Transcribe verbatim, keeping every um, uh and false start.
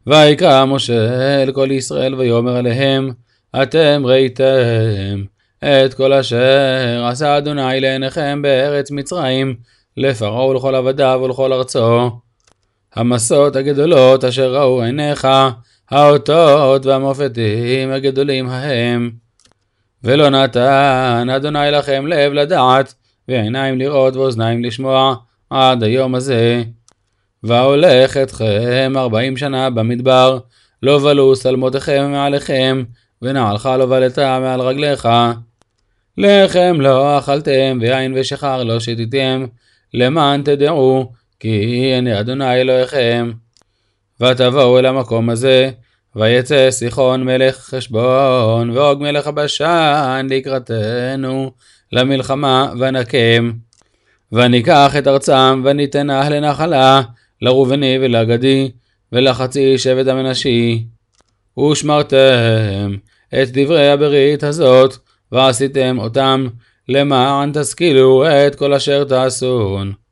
ויקרא משה אל כל ישראל ויאמר עליהם, אתם ראיתם את כל אשר עשה אדוני לעיניכם בארץ מצרים, לפרעה ולכל עבדיו ולכל ארצו. המסות הגדולות אשר ראו עיניך, האותות והמופתים הגדולים ההם. ולא נתן אדוני לכם לב לדעת, ועיניים לראות ואוזניים לשמוע, עד היום הזה. והולך אתכם ארבעים שנה במדבר, לא בלו שלמותיכם מעליכם, ונעלך לא בלת מעל רגליך. לחם לא אכלתם, ויין ושחר לא שתיתם, למען תדעו, כי הנה אדוני אלוהיכם. ותבואו אל המקום הזה, ויצא סיחון מלך חשבון, ואוג מלך הבשן לקראתנו למלחמה ונקם. וניקח את ארצם וניתנה לנחלה, לרובני ולגדי, ולחצי שבט המנשי. ושמרתם את דברי הברית הזאת, ועשיתם אותם, למען תשכילו את כל אשר תעשון.